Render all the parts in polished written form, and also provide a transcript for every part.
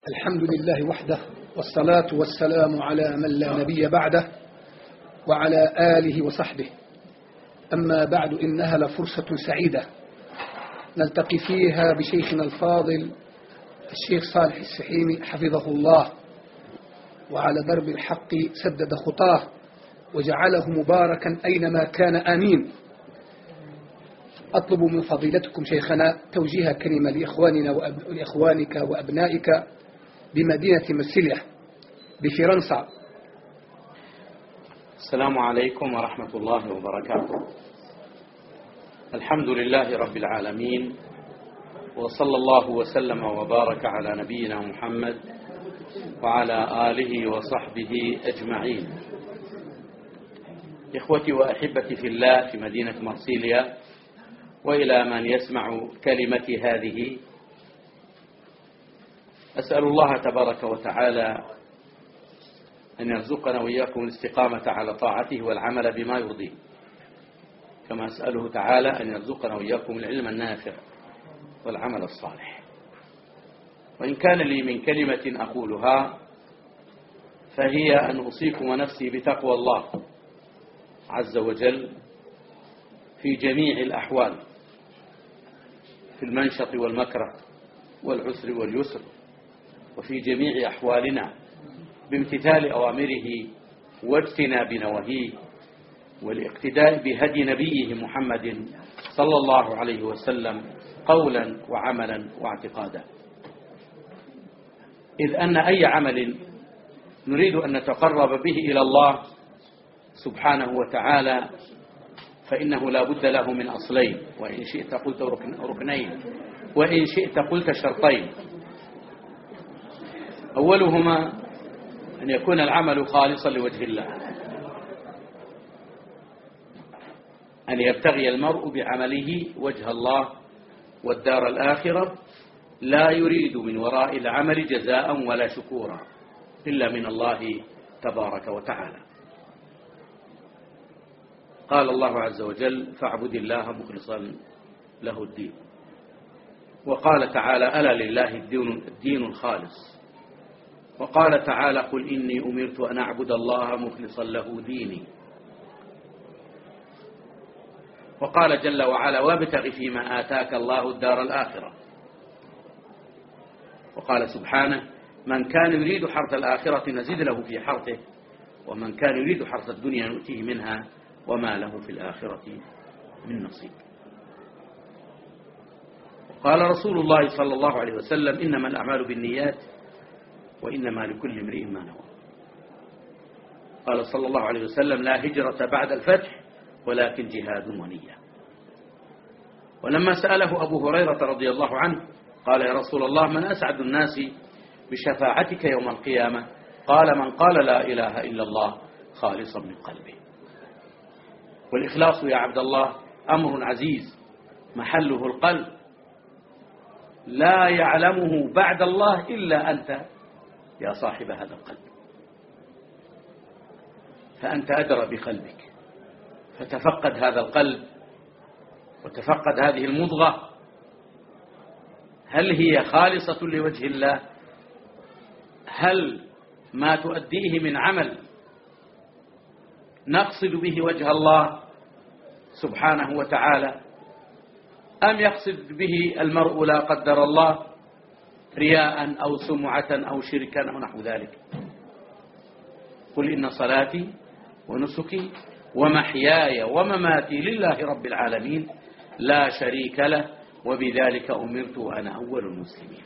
الحمد لله وحده، والصلاة والسلام على من لا نبي بعده وعلى آله وصحبه. أما بعد، إنها لفرصة سعيدة نلتقي فيها بشيخنا الفاضل الشيخ صالح السحيمي حفظه الله، وعلى درب الحق سدد خطاه وجعله مباركا أينما كان، آمين. أطلب من فضيلتكم شيخنا توجيه كلمة لإخواننا ولإخوانك وأبنائك بمدينة مرسيليا بفرنسا. السلام عليكم ورحمة الله وبركاته. الحمد لله رب العالمين، وصلى الله وسلم وبارك على نبينا محمد وعلى آله وصحبه أجمعين. إخوتي وأحبتي في الله في مدينة مرسيليا، وإلى من يسمع كلمتي هذه، أسأل الله تبارك وتعالى أن يرزقنا وإياكم الاستقامة على طاعته والعمل بما يرضيه، كما أسأله تعالى أن يرزقنا وإياكم العلم النافع والعمل الصالح. وإن كان لي من كلمة أقولها فهي أن أوصيكم ونفسي بتقوى الله عز وجل في جميع الأحوال، في المنشط والمكره والعسر واليسر، وفي جميع أحوالنا، بامتثال أوامره واجتناب نواهيه، والاقتداء بهدي نبيه محمد صلى الله عليه وسلم قولا وعملا واعتقادا. إذ أن أي عمل نريد أن نتقرب به إلى الله سبحانه وتعالى فإنه لا بد له من أصلين، وإن شئت قلت ركنين، وإن شئت قلت شرطين. أولهما أن يكون العمل خالصا لوجه الله، أن يبتغي المرء بعمله وجه الله والدار الآخرة، لا يريد من وراء العمل جزاء ولا شكورا إلا من الله تبارك وتعالى. قال الله عز وجل: فاعبد الله مخلصا له الدين. وقال تعالى: ألا لله الدين الخالص. وقال تعالى: قل إني أمرت أن أعبد الله مخلصا له ديني. وقال جل وعلا: وابتغ فيما آتاك الله الدار الآخرة. وقال سبحانه: من كان يريد حرث الآخرة نزيد له في حرثه، ومن كان يريد حرث الدنيا نؤتيه منها وما له في الآخرة من نصيب. وقال رسول الله صلى الله عليه وسلم: إنما الأعمال بالنيات وإنما لكل امرئ ما نوى. قال صلى الله عليه وسلم: لا هجرة بعد الفتح ولكن جهاد ونية. ولما سأله أبو هريرة رضي الله عنه قال: يا رسول الله، من أسعد الناس بشفاعتك يوم القيامة؟ قال: من قال لا إله إلا الله خالصا من قلبه. والإخلاص يا عبد الله أمر عزيز محله القلب، لا يعلمه بعد الله إلا أنت يا صاحب هذا القلب، فأنت أدرى بقلبك، فتفقد هذا القلب وتفقد هذه المضغة، هل هي خالصة لوجه الله؟ هل ما تؤديه من عمل نقصد به وجه الله سبحانه وتعالى، أم يقصد به المرء لا قدر الله رياء أو سمعة أو شركا أو نحو ذلك؟ قل إن صلاتي ونسكي ومحياي ومماتي لله رب العالمين لا شريك له وبذلك أمرت وأنا أول المسلمين.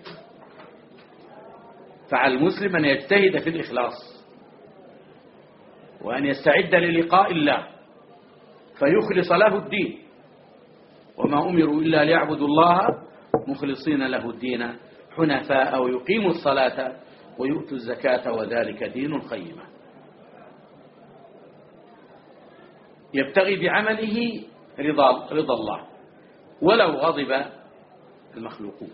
فعلى المسلم أن يجتهد في الإخلاص، وأن يستعد للقاء الله فيخلص له الدين، وما أمروا إلا ليعبدوا الله مخلصين له الدين حنفاء ويقيموا الصلاة ويؤتوا الزكاة وذلك دين القيمة. يبتغي بعمله رضا الله ولو غضب المخلوقون،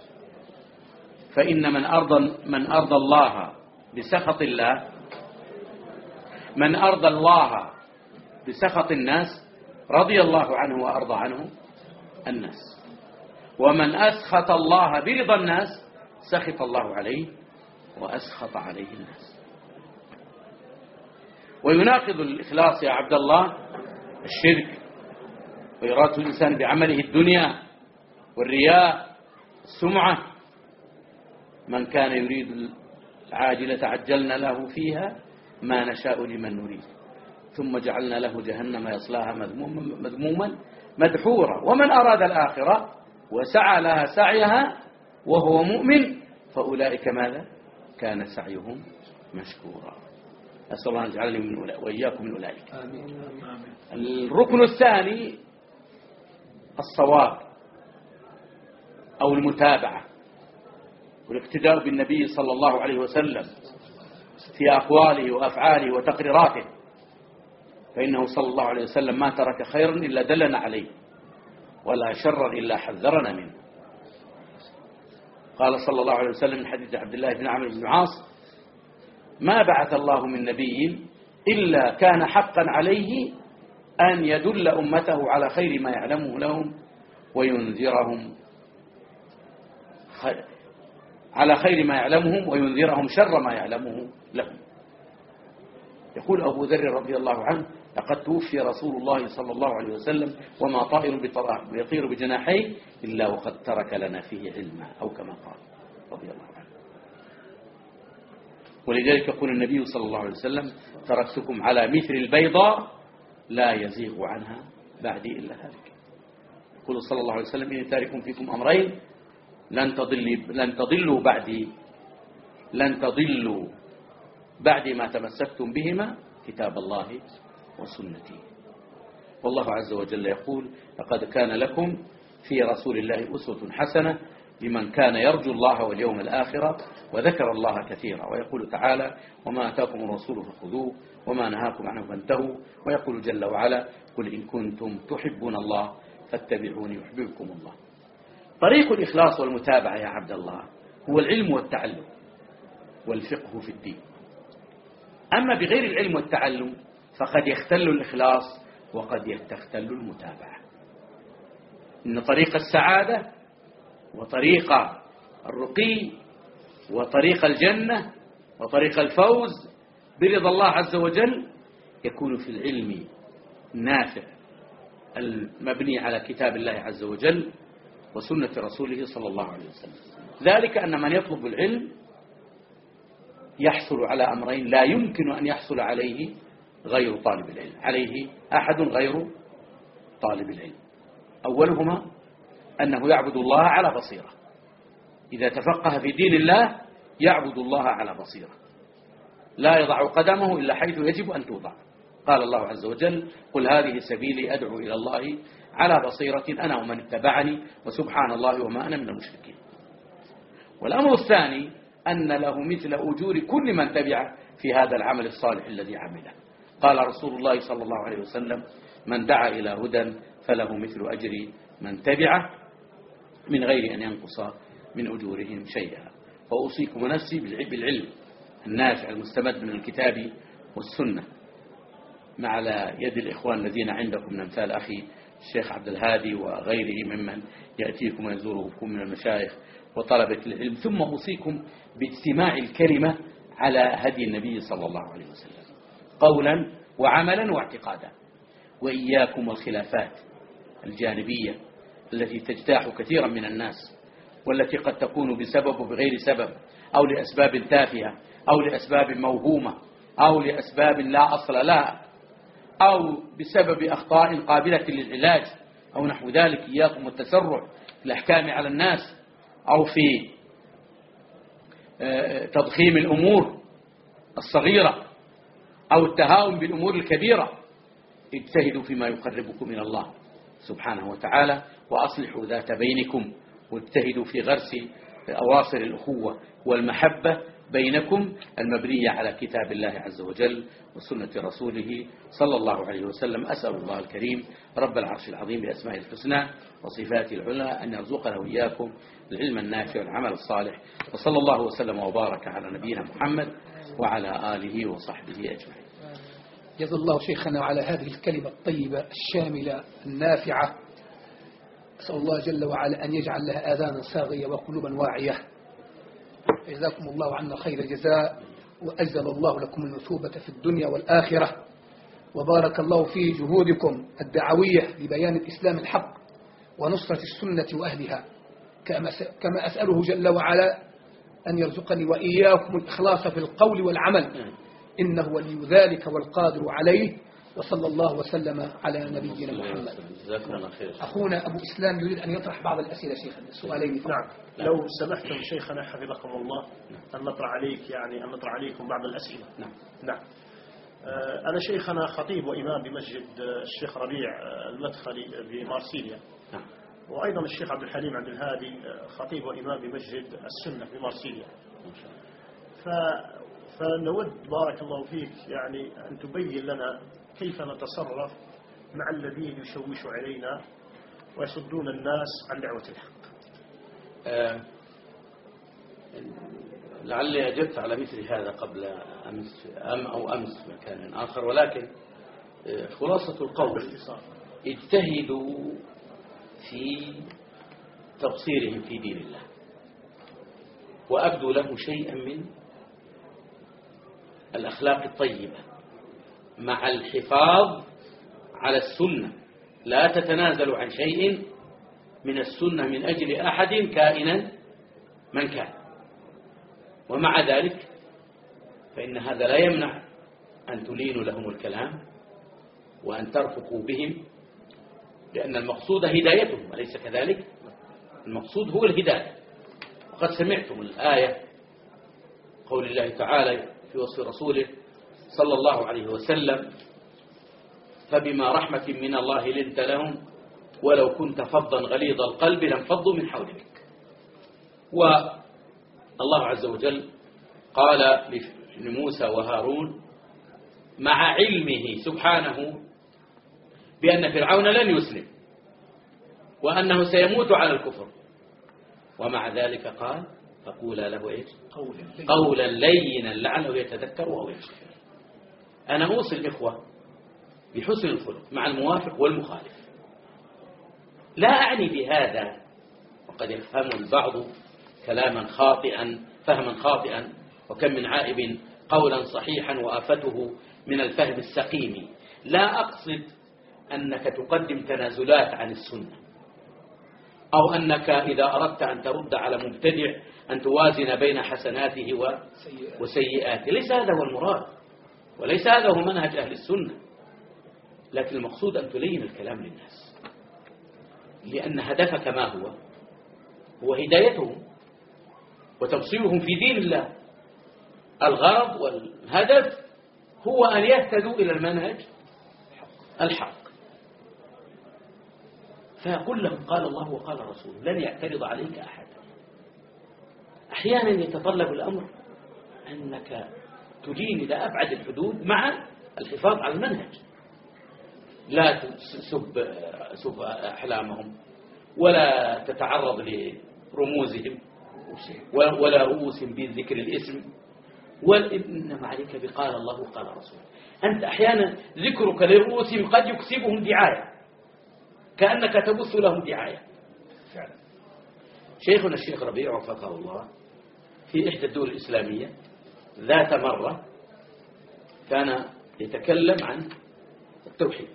فإن من أرضى الله بسخط الله، من أرضى الله بسخط الناس رضي الله عنه وأرضى عنه الناس، ومن أسخط الله برضا الناس سخط الله عليه وأسخط عليه الناس. ويناقض الإخلاص يا عبد الله الشرك، وإرادة الإنسان بعمله الدنيا والرياء السمعة. من كان يريد العاجلة عجلنا له فيها ما نشاء لمن نريد ثم جعلنا له جهنم يصلاها مذموما مدحورا ومن أراد الآخرة وسعى لها سعيها وهو مؤمن فأولئك ماذا؟ كان سعيهم مشكورا. أسأل الله أن يجعلني من أولئك وإياكم من أولئك. آمين. الركن الثاني الصواب أو المتابعة والاقتداء بالنبي صلى الله عليه وسلم في أقواله وأفعاله وتقريراته، فإنه صلى الله عليه وسلم ما ترك خيرا إلا دلنا عليه ولا شرا إلا حذرنا منه. قال صلى الله عليه وسلم من حديث عبد الله بن عمرو بن العاص: ما بعث الله من نبي إلا كان حقا عليه أن يدل أمته على خير ما يعلمه لهم وينذرهم على خير ما يعلمهم وينذرهم شر ما يعلمه لهم. يقول أبو ذر رضي الله عنه: لقد توفي رسول الله صلى الله عليه وسلم وما طائر يطير بجناحيه إلا وقد ترك لنا فيه علما، أو كما قال رضي الله عنه. ولذلك يقول النبي صلى الله عليه وسلم: تركتكم على مثل البيضاء لا يزيغ عنها بعدي إلا هالك. يقول صلى الله عليه وسلم: إني تارك فيكم أمرين لن تضلوا بعد ما تمسكتم بهما كتاب الله وسنتي. والله عز وجل يقول: لقد كان لكم في رسول الله أسوة حسنة لمن كان يرجو الله واليوم الآخرة وذكر الله كثيرا. ويقول تعالى: وما أتاكم الرسول فخذوه وما نهاكم عنه فانتهوا. ويقول جل وعلا: قل إن كنتم تحبون الله فاتبعوني يحببكم الله. طريق الإخلاص والمتابعة يا عبد الله هو العلم والتعلم والفقه في الدين. أما بغير العلم والتعلم فقد يختل الإخلاص وقد تختل المتابعة. إن طريق السعادة وطريق الرقي وطريق الجنة وطريق الفوز برضا الله عز وجل يكون في العلم النافع المبني على كتاب الله عز وجل وسنة رسوله صلى الله عليه وسلم. ذلك أن من يطلب العلم يحصل على أمرين لا يمكن أن يحصل عليه غير طالب العلم، عليه أحد غير طالب العلم. أولهما أنه يعبد الله على بصيرة. إذا تفقه في دين الله يعبد الله على بصيرة، لا يضع قدمه إلا حيث يجب أن توضع. قال الله عز وجل: قل هذه سبيلي أدعو إلى الله على بصيرة أنا ومن اتبعني وسبحان الله وما أنا من المشركين. والأمر الثاني أن له مثل أجور كل من تبع في هذا العمل الصالح الذي عمله. قال رسول الله صلى الله عليه وسلم: من دعا إلى هدى فله مثل أجر من تبعه من غير أن ينقص من أجورهم شيئا. وأوصيكم نفسي بالعلم النافع المستمد من الكتاب والسنة مع على يد الإخوان الذين عندكم من أمثال أخي الشيخ عبد الهادي وغيره ممن يأتيكم ويزوركم من المشايخ وطلبة العلم. ثم أوصيكم باجتماع الكلمة على هدي النبي صلى الله عليه وسلم قولا وعملا واعتقادا، وإياكم والخلافات الجانبية التي تجتاح كثيرا من الناس والتي قد تكون بسبب وبغير سبب أو لأسباب تافهة أو لأسباب موهومة أو لأسباب لا أصل لها أو بسبب أخطاء قابلة للعلاج أو نحو ذلك. إياكم والتسرع في الأحكام على الناس أو في تضخيم الأمور الصغيرة أو التهاون بالأمور الكبيرة. اجتهدوا فيما يقربكم إلى الله سبحانه وتعالى وأصلحوا ذات بينكم، واجتهدوا في غرس أواصر الأخوة والمحبة بينكم المبنية على كتاب الله عز وجل وسنة رسوله صلى الله عليه وسلم. أسأل الله الكريم رب العرش العظيم بأسماء الحسنى وصفاته العلى أن يرزقنا وإياكم العلم النافع والعمل الصالح. وصلى الله وسلم وبارك على نبينا محمد وعلى آله وصحبه أجمعين. جزا الله شيخنا على هذه الكلمة الطيبة الشاملة النافعة. أسأل الله جل وعلا أن يجعل لها آذانا صاغية وقلوبا واعية. جزاكم الله عنا خير الجزاء، وأجزل الله لكم المثوبة في الدنيا والآخرة، وبارك الله في جهودكم الدعوية لبيان الإسلام الحق ونصرة السنة وأهلها، كما أسأله جل وعلا أن يرزقني وإياكم الإخلاص في القول والعمل، إنه ولي ذلك والقادر عليه. وصلى الله وسلم على نبينا محمد. أخونا أبو إسلام يريد أن يطرح بعض الأسئلة شيخنا، السؤالين. نعم، لو سمحتم شيخنا حفظكم الله أن نطرح عليكم بعض الأسئلة. نعم. أنا شيخنا خطيب وإمام بمسجد الشيخ ربيع المدخلي بمارسيليا، وأيضا الشيخ عبد الحليم عبد الهادي خطيب وإمام بمسجد السنة بمارسيليا. فنود بارك الله فيك يعني أن تبين لنا كيف نتصرف مع الذين يشوشوا علينا ويصدون الناس عن دعوة الحق. لعلي أجبت على مثل هذا قبل أمس أو أمس مكان آخر، ولكن خلاصة القول اجتهدوا في تبصيرهم في دين الله، وأبدوا له شيئا من الأخلاق الطيبة مع الحفاظ على السنة، لا تتنازلوا عن شيء من السنة من أجل أحد كائنا من كان. ومع ذلك فإن هذا لا يمنع أن تلينوا لهم الكلام وأن ترفقوا بهم، لأن المقصود هدايتهم، أليس كذلك؟ المقصود هو الهداية. وقد سمعتم الآية قول الله تعالى في وصف رسوله صلى الله عليه وسلم: فبما رحمة من الله لنت لهم ولو كنت فظا غليظ القلب لانفضوا من حولك. والله عز وجل قال لموسى وهارون مع علمه سبحانه بأن فرعون لن يسلم وأنه سيموت على الكفر، ومع ذلك قال: فقولا له إيش؟ قولا لينا لعله يتذكر أو يخشى. أنا أوصي الإخوة بحسن الخلق مع الموافق والمخالف. لا أعني بهذا، وقد يفهم البعض كلاما خاطئا فهما خاطئا، وكم من عائب قولا صحيحا وآفته من الفهم السقيم. لا أقصد أنك تقدم تنازلات عن السنة، أو أنك إذا أردت أن ترد على مبتدع أن توازن بين حسناته وسيئاته. ليس هذا هو المراد، وليس هذا هو منهج أهل السنة. لكن المقصود أن تلين الكلام للناس، لأن هدفك ما هو هدايتهم وتبصيرهم في دين الله. الغرض والهدف هو أن يهتدوا إلى المنهج الحق. فيقول لهم قال الله وقال رسوله، لن يعترض عليك أحد. أحيانا يتطلب الأمر أنك تلين إلى أبعد الحدود مع الحفاظ على المنهج. لا تسب أحلامهم، ولا تتعرض لرموزهم، ولا رؤوس بذكر الاسم، وإنما عليك بقال الله وقال رسوله. أنت أحيانا ذكرك لرؤوسهم قد يكسبهم دعاية، كأنك تبث لهم دعاية. شيخنا الشيخ ربيع وفقه الله في إحدى الدول الإسلامية ذات مرة كان يتكلم عن التوحيد،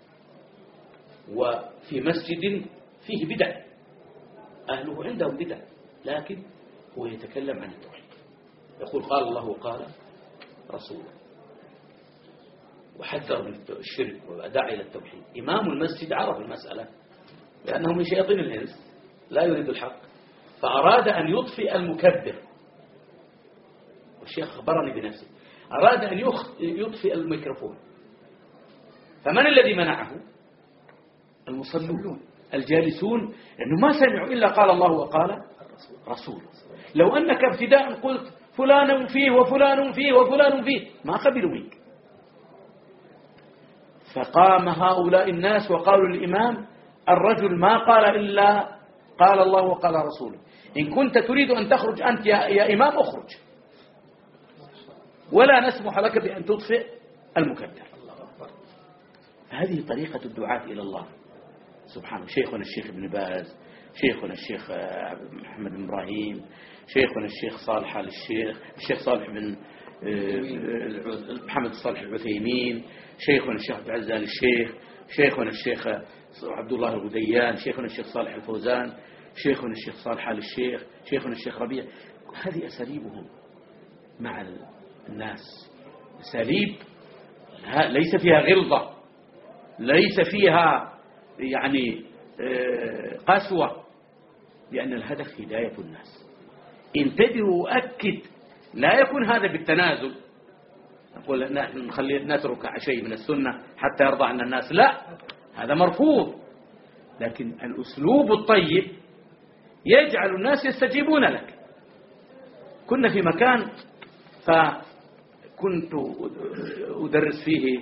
وفي مسجد فيه بدع، أهله عندهم بدع، لكن هو يتكلم عن التوحيد، يقول قال الله وقال رسوله، وحذر من الشرك ودعا إلى التوحيد. إمام المسجد عرف المسألة لأنه من شياطين الإنس لا يريد الحق، فأراد أن يطفئ المكبر، والشيخ أخبرني بنفسه، أراد أن يطفئ الميكروفون. فمن الذي منعه؟ المصلون الجالسون، لأنه ما سمعوا إلا قال الله وقال رسول. لو أنك ابتداء قلت فلان فيه وفلان فيه وفلان فيه ما قبلوا منك. فقام هؤلاء الناس وقالوا للإمام: الرجل ما قال إلا قال الله وقال رسوله، إن كنت تريد أن تخرج أنت يا إمام اخرج، ولا نسمح لك بأن تطفئ المكدر. هذه طريقة الدعاة إلى الله سبحانه. شيخنا الشيخ ابن باز، شيخنا الشيخ محمد بن إبراهيم، شيخنا الشيخ صالح آل الشيخ صالح بن محمد الصالح العثيمين، شيخنا الشيخ عبد العزيز آل الشيخ، شيخنا الشيخ عبد الله الغديان، شيخنا الشيخ صالح الفوزان، شيخنا الشيخ صالح آل الشيخ، شيخنا الشيخ ربيع. هذه أساليبهم مع الناس، أساليب ليس فيها غلظة، ليس فيها يعني قسوة، لأن الهدف هداية الناس. انتبه وأكد، لا يكون هذا بالتنازل، نقول نخلي نترك شيء من السنة حتى يرضى عنا الناس، لا، هذا مرفوض. لكن الأسلوب الطيب يجعل الناس يستجيبون لك. كنا في مكان فكنت أدرس فيه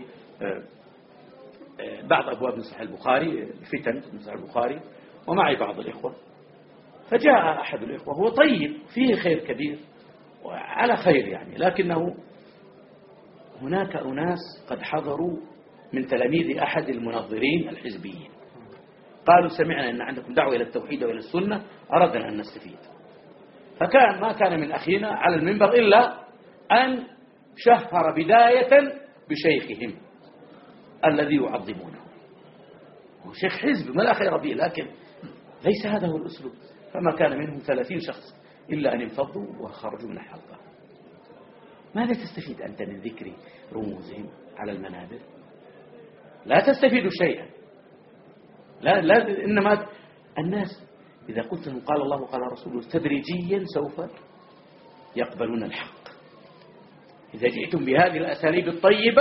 بعض أبواب من صحيح البخاري، فتن من صحيح البخاري، ومعي بعض الإخوة، فجاء أحد الإخوة هو طيب فيه خير كبير وعلى خير يعني، لكنه هناك أناس قد حضروا من تلاميذ أحد المنظرين الحزبيين، قالوا سمعنا أن عندكم دعوة إلى التوحيد وإلى السنة، أردنا أن نستفيد. فكان ما كان من أخينا على المنبر إلا أن شهر بداية بشيخهم الذي يعظمونه. هو شيخ حزب ما لا خير به، لكن ليس هذا هو الأسلوب. فما كان منهم 30 شخص إلا أن انفضوا وخرجوا من الحلقة. ماذا تستفيد أنت من ذكر رموزهم على المنابر؟ لا تستفيد شيئا. لا إنما الناس إذا قلت لهم قال الله وقال رسوله تدريجيا سوف يقبلون الحق. إذا جئتم بهذه الأساليب الطيبة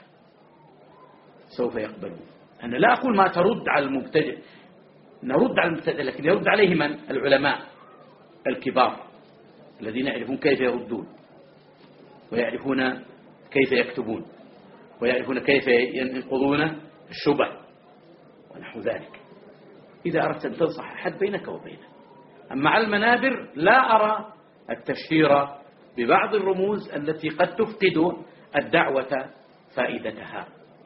سوف يقبلون. أنا لا أقول ما ترد على المبتدئ، نرد على المبتدئ، لكن يرد عليه من؟ العلماء الكبار الذين يعرفون كيف يردون، ويعرفون كيف يكتبون، ويعرفون كيف ينقضون الشبه ونحو ذلك. إذا أردت أن تنصح أحد بينك وبينه. أما على المنابر لا أرى التشهير ببعض الرموز التي قد تفقد الدعوة فائدتها.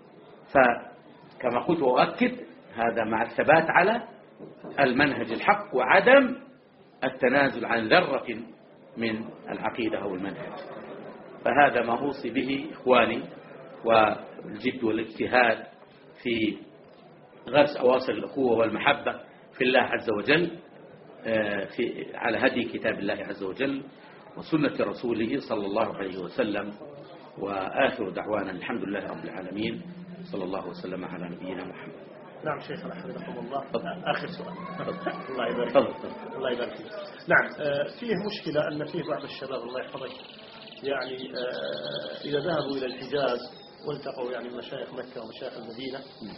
فكما قلت وأؤكد، هذا مع الثبات على المنهج الحق وعدم التنازل عن ذرة من العقيدة أو المنهج. فهذا ما أوصي به إخواني، والجد والاجتهاد في غرس أواصر الأخوة والمحبة في الله عز وجل، على هدي كتاب الله عز وجل وسنة رسوله صلى الله عليه وسلم. وآخر دعوانا الحمد لله رب العالمين، صلى الله وسلم على نبينا محمد. نعم شيخنا حفظكم الله. آخر سؤال. الله يبارك فيك. الله يبارك فيك. نعم، فيه مشكلة أن فيه بعض الشباب الله يحفظك يعني إذا ذهبوا إلى الحجاز والتقوا يعني مشايخ مكة ومشايخ المدينة،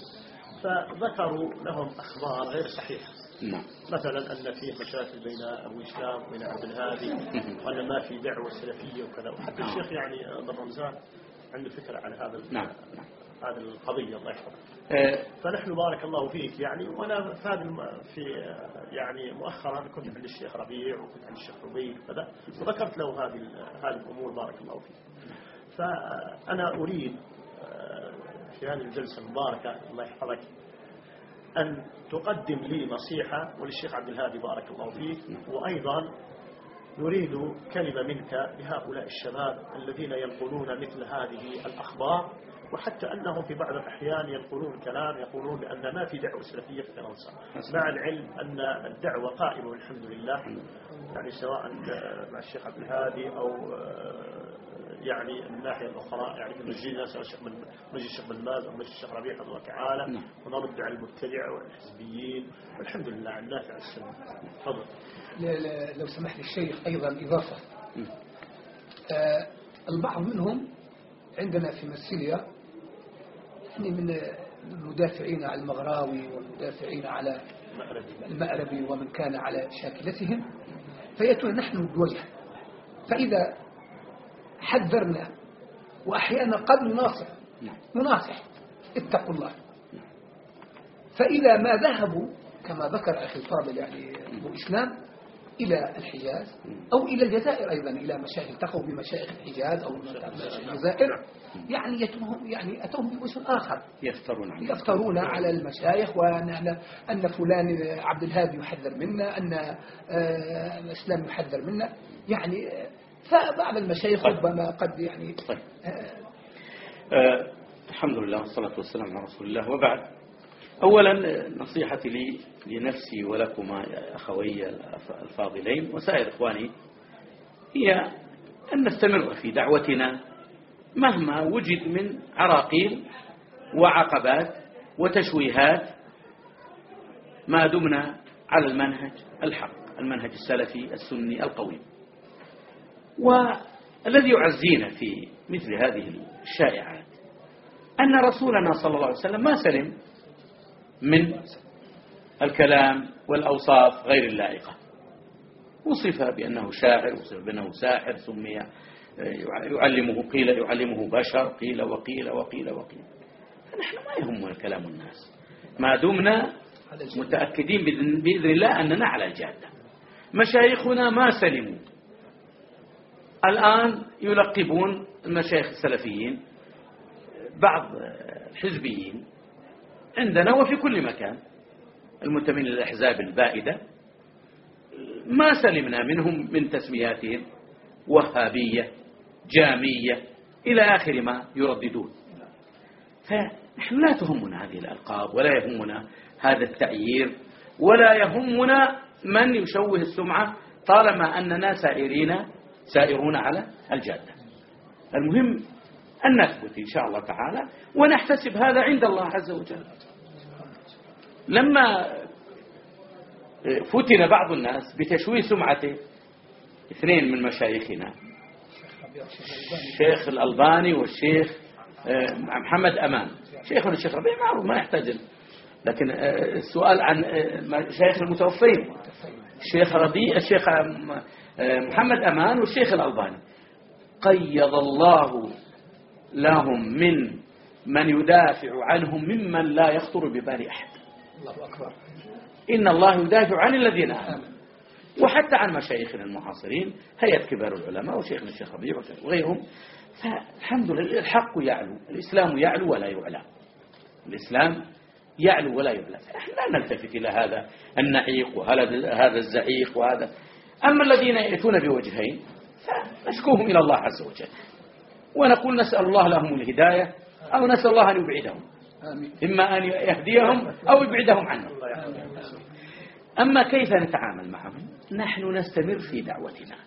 فذكروا لهم أخبار غير صحيحة. مثلا أن فيه مشاكل بين أبو إسلام وبين عبد الهادي، وأن ما في دعوة سلفية وكذا. وحتى الشيخ يعني بن رمزان عنده فكرة على هذا هذه القضية الله يحفظك. فنحن بارك الله فيك يعني، وأنا في يعني مؤخرا كنت عند الشيخ ربيع وكنت عند الشيخ ربيع كذا، وذكرت له هذه الأمور بارك الله فيك. فأنا أريد في هذه الجلسة المباركة الله يحفظك أن تقدم لي نصيحة وللشيخ عبد الهادي بارك الله فيك، وأيضا نريد كلمة منك لهؤلاء الشباب الذين ينقلون مثل هذه الأخبار، وحتى أنهم في بعض الأحيان ينقلون كلام يقولون بأن ما في دعوة سلفية في فرنسا، مع العلم أن الدعوة قائمة والحمد لله، يعني سواء مع الشيخ عبد الهادي أو يعني من الناحية الأخرى يعني في مسجدنا سواء مسجد الشيخ بن باز أو مسجد الشيخ ربيع حفظه الله تعالى، ونرد على المبتدع والحزبيين والحمد لله على النافع على السنة. تفضل. لو سمح لي الشيخ أيضا إضافة، البعض منهم عندنا في مرسيليا يعني من المدافعين على المغراوي والمدافعين على المأربي ومن كان على شاكلتهم، فيأتون نحن بوجه، فإذا حذرنا وأحيانا قد نناصح اتقوا الله، فإذا ما ذهبوا كما ذكر أخي الفاضل يعني أبو إسلام إلى الحجاز أو إلى الجزائر أيضا، إلى مشايخ التقوا بمشايخ الحجاز أو الجزائر، يعني يتوهم، يعني أتوهم بوجه آخر، يفترون على المشايخ، وأن فلان عبد الهادي يحذر منا، أن الإسلام يحذر منا، يعني فبعض المشايخ ربما قد يعني الحمد لله والصلاة والسلام على رسول الله، وبعد. أولا نصيحتي لي لنفسي ولكما يا أخوي الفاضلين وسائر إخواني هي أن نستمر في دعوتنا مهما وجد من عراقيل وعقبات وتشويهات، ما دمنا على المنهج الحق، المنهج السلفي السني القويم. والذي يعزينا في مثل هذه الشائعات أن رسولنا صلى الله عليه وسلم ما سلم من الكلام والأوصاف غير اللائقة، وصف بأنه شاعر، وصف بأنه ساحر، سمي يعلمه، قيل يعلمه بشر، قيل وقيل وقيل وقيل. فنحن ما يهمنا كلام الناس ما دمنا متأكدين بإذن الله أننا على الجادة. مشايخنا ما سلموا، الآن يلقبون المشايخ السلفيين بعض الحزبيين عندنا وفي كل مكان المنتمين للأحزاب البائدة، ما سلمنا منهم من تسمياتهم وهابية، جامية، إلى آخر ما يرددون. فنحن لا تهمنا هذه الألقاب، ولا يهمنا هذا التعيير، ولا يهمنا من يشوه السمعة، طالما أننا سائرون على الجادة. المهم أن نثبت إن شاء الله تعالى، ونحتسب هذا عند الله عز وجل. لما فتن بعض الناس بتشويه سمعته، اثنين من مشايخنا، الشيخ الألباني والشيخ محمد أمان، شيخنا الشيخ ربيع معروف ما يحتاج، لكن السؤال عن مشايخ المتوفين، الشيخ محمد أمان والشيخ الألباني، قيض الله لهم من يدافع عنهم ممن لا يخطر ببال أحد. الله أكبر. إن الله يدافع عن الذين آمنوا، وحتى عن مشايخنا المعاصرين، هيئة كبار العلماء وشيخنا الشيخ ربيع وغيرهم. فالحمد لله الحق يعلو، الإسلام يعلو ولا يعلى، الإسلام يعلو ولا يعلى. فنحن لا نلتفت إلى هذا النعيق وهذا الزعيق وهذا. أما الذين يأتون بوجهين فنشكوهم إلى الله عز وجل، ونقول نسأل الله لهم الهداية، أو نسأل الله أن يبعدهم، إما أن يهديهم أو يبعدهم عنه. أما كيف نتعامل معهم؟ نحن نستمر في دعوتنا.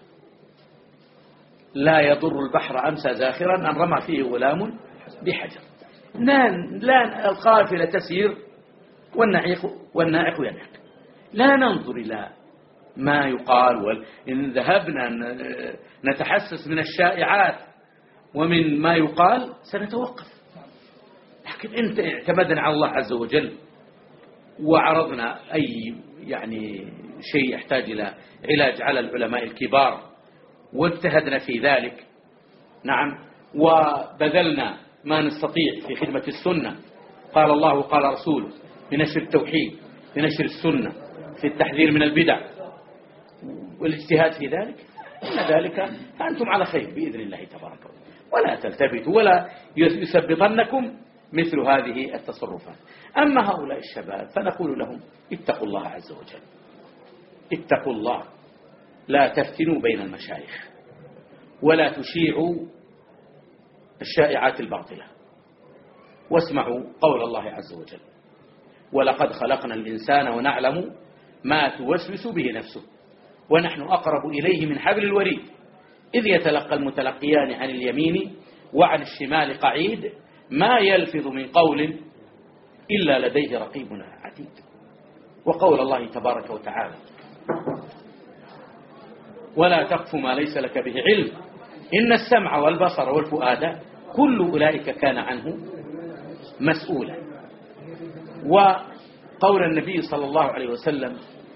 لا يضر البحر أمسى زاخرا أن رمى فيه غلام بحجر. لا القافلة تسير والنائق ينهك. لا ننظر إلى ما يقال، إن ذهبنا نتحسس من الشائعات ومن ما يقال سنتوقف. لكن أنت اعتمدنا على الله عز وجل وعرضنا أي شيء يحتاج إلى علاج على العلماء الكبار واجتهدنا في ذلك، نعم، وبذلنا ما نستطيع في خدمة السنة، قال الله وقال رسوله، بنشر التوحيد، بنشر السنة، في التحذير من البدع والاجتهاد في ذلك. إن ذلك فأنتم على خير بإذن الله تبارك وتعالى، ولا تلتفتوا ولا يثبطنكم مثل هذه التصرفات. أما هؤلاء الشباب فنقول لهم اتقوا الله عز وجل، اتقوا الله، لا تفتنوا بين المشايخ، ولا تشيعوا الشائعات الباطلة، واسمعوا قول الله عز وجل: ولقد خلقنا الإنسان ونعلم ما توسوس به نفسه ونحن أقرب إليه من حبل الوريد إذ يتلقى المتلقيان عن اليمين وعن الشمال قعيد ما يلفظ من قول إلا لديه رقيب عتيد. وقول الله تبارك وتعالى: ولا تقف ما ليس لك به علم إن السمع والبصر والفؤاد كل أولئك كان عنه مسؤولا. وقول النبي صلى الله عليه وسلم: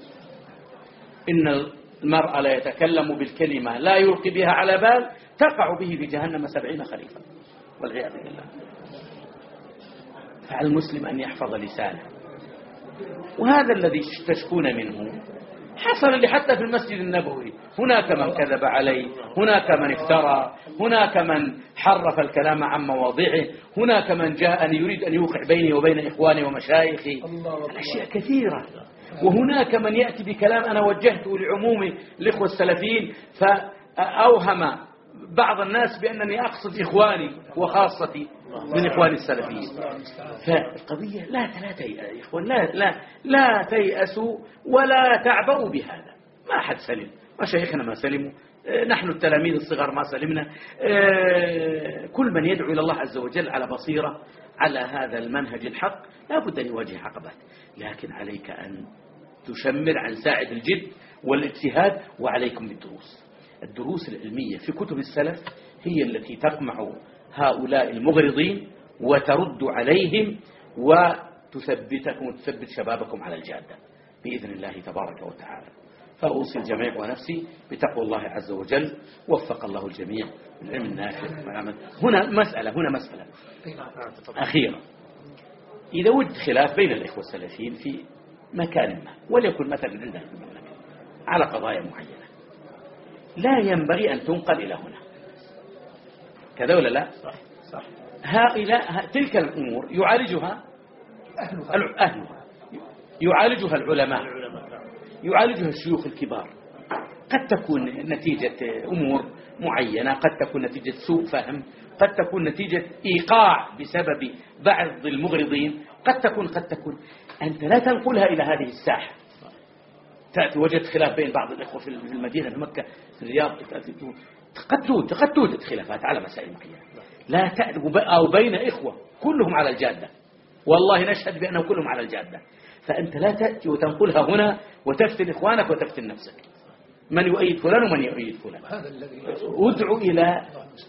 إن المرء لا يتكلم بالكلمة لا يلقي بها على بال تقع به في جهنم 70 خريفا، والعياذ بالله. فعلى المسلم أن يحفظ لسانه، وهذا الذي تشكون منه حصل اللي حتى في المسجد النبوي هناك من كذب عليه، هناك من افترى، هناك من حرف الكلام عن مواضعه، هناك من جاء يريد أن يوقع بيني وبين إخواني ومشايخي، الأشياء كثيرة. وهناك من يأتي بكلام أنا وجهته لعموم الإخوة السلفيين فأوهم بعض الناس بأنني أقصد إخواني وخاصتي من إخواني السلفيين. فالقضية لا تيأسوا ولا تعبأوا بهذا. ما أحد سلم، مشايخنا ما سلموا، نحن التلاميذ الصغار ما سلمنا. كل من يدعو إلى الله عز وجل على بصيرة على هذا المنهج الحق لا بد أن يواجه عقبات، لكن عليك أن تشمر عن ساعد الجد والاجتهاد، وعليكم بالدروس. الدروس العلمية في كتب السلف هي التي تقمع هؤلاء المغرضين وترد عليهم وتثبتكم وتثبت شبابكم على الجادة بإذن الله تبارك وتعالى. فأوصي الجميع ونفسي بتقوى الله عز وجل. وفق الله الجميع بالعلم النافع والعمل. هنا مسألة أخيرة. إذا وجد خلاف بين الإخوة السلفيين في مكان ما، وليكن مثلا عندنا في المملكة على قضايا معينة، لا ينبغي أن تنقل إلى هنا، كذا ولا لا؟ صح. تلك الأمور يعالجها أهلها، يعالجها العلماء، يعالجها الشيوخ الكبار. قد تكون نتيجة أمور معينة، قد تكون نتيجة سوء فهم، قد تكون نتيجة إيقاع بسبب بعض المغرضين، قد تكون أنت لا تنقلها إلى هذه الساحة. تأتي وجد خلاف بين بعض الإخوة في المدينة، في مكة، في الرياض، قد توجد خلافات على مسائل معينة، لا تأتي أو بين إخوة كلهم على الجادة، والله نشهد بأنهم كلهم على الجادة. فأنت لا تأتي وتنقلها هنا وتفتن إخوانك وتفتن نفسك. من يؤيد فلان ومن يؤيد فلان. ادعو إلى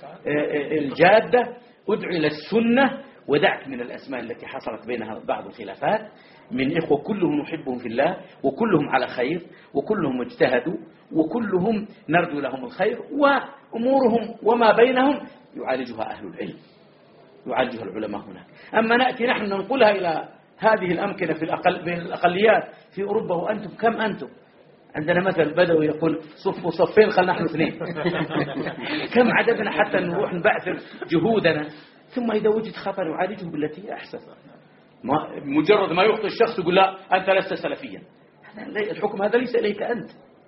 الجادة، ادعو إلى السنة، ودعك من الأسماء التي حصلت بينها بعض الخلافات من إخوة كلهم نحبهم في الله، وكلهم على خير، وكلهم اجتهدوا، وكلهم نرجو لهم الخير، وأمورهم وما بينهم يعالجها أهل العلم، يعالجها العلماء هناك. أما نأتي نحن ننقلها إلى هذه الأمكنة بين الأقليات في أوروبا، وأنتم كم أنتم؟ عندنا مثل بدوي يقول صفوا صفين خلنا نحن اثنين. كم عددنا حتى نروح نبعثر جهودنا، ثم إذا وجد خطأ نعالجه بالتي أحسن. مجرد ما يخطئ الشخص يقول لا أنت لست سلفيا، الحكم هذا ليس إليك أنت.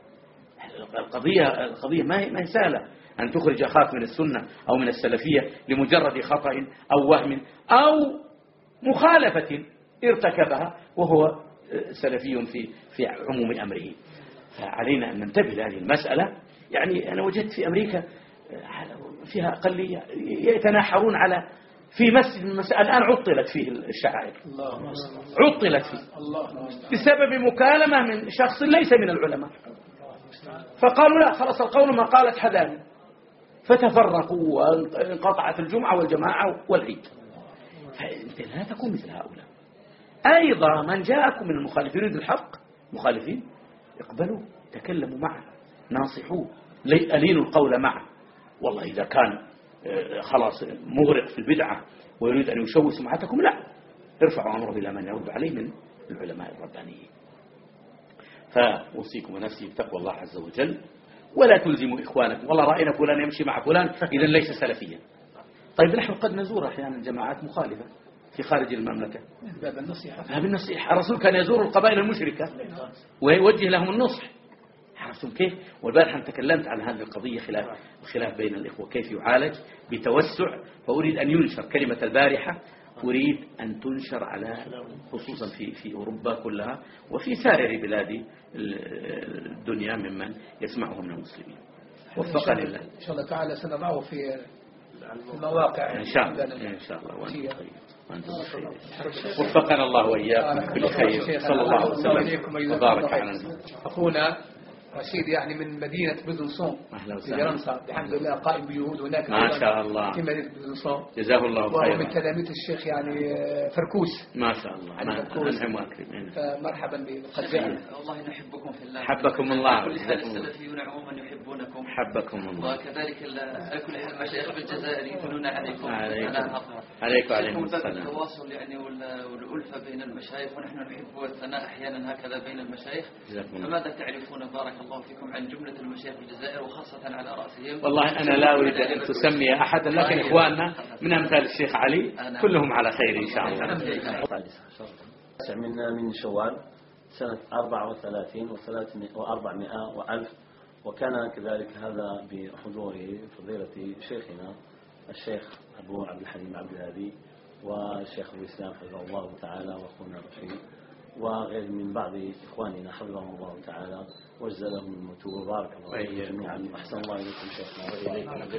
القضية ما هي سهلة أن تخرج أخاك من السنة أو من السلفية لمجرد خطأ أو وهم أو مخالفة ارتكبها وهو سلفي في عموم أمره. فعلينا أن ننتبه لهذه المسألة. يعني أنا وجدت في أمريكا فيها أقلية يتناحرون على في مسجد من المساجد الآن عطلت فيه الشعائر، عطلت فيه بسبب مكالمة من شخص ليس من العلماء، فقالوا لا خلاص القول ما قالت حداني، فتفرقوا وانقطعت الجمعة والجماعة والعيد. فأنت لا تكون مثل هؤلاء. أيضا من جاءكم من المخالفين يريد الحق، مخالفين اقبلوا، تكلموا معه، ناصحوه، ألينوا القول معه. والله إذا كان خلاص مغرق في البدعة ويريد أن يشوه سمعتكم، لا، ارفعوا أمره إلى من يرد عليه من العلماء الربانيين. فأوصيكم ونفسي بتقوى الله عز وجل، ولا تلزموا إخوانكم. والله رأينا فلان يمشي مع فلان إذا ليس سلفيا. طيب نحن قد نزور أحيانا جماعات مخالفة في خارج المملكة، باب النصيحة. الرسول كان يزور القبائل المشركة ويوجه لهم النصح. عرفتم كيف؟ والبارحة تكلمت عن هذه القضية، خلاف بين الإخوة كيف يعالج بتوسع. فأريد أن ينشر كلمة البارحة، أريد أن تنشر على خصوصا في أوروبا كلها وفي سائر بلاد الدنيا ممن يسمعه من المسلمين. وفقنا الله إن شاء الله تعالى سنضعه في المواقع إن شاء الله وأنتم بخير. وفقنا الله وإياكم كل خير. صلى الله عليه وسلم وبارك على أخونا رشيد يعني من مدينة بيزنسون في فرنسا، الحمد لله قائم بيهود هناك ما شاء الله في مدينة بيزنسون، جزاه الله خيرا، وهو من تلاميذ الشيخ يعني فركوس ما شاء الله. أنعم وأكرم. فمرحبا بقدام. والله نحبكم في الله، حبكم الله. السلفيون عموما يحبون يحبونكم حبكم الله. وكذلك على كل حال المشايخ بالجزائر يثنون عليكم. عليكم وعليكم السلام. التواصل يعني والألفة بين المشايخ، ونحن نحب الثناء أحيانا هكذا بين المشايخ. فماذا تعرفون بارك الله فيكم عن جملة المشايخ بالجزائر وخاصة على رأسهم؟ والله أنا لا أريد أن تسمي أحدا، لكن إخواننا من أمثال الشيخ علي كلهم على خير إن شاء الله. من شوال سنة 34 و400 وألف، وكان كذلك هذا بحضور فضيلة شيخنا الشيخ أبو عبد الحليم عبد الهادي والشيخ أبو الإسلام حفظه الله تعالى وأخونا رشيد وغير من بعض إخواننا حفظهم الله تعالى وجزلهم المتوب. بارك الله فيكم جميعا. أحسن الله إليكم شيخنا وإليكم.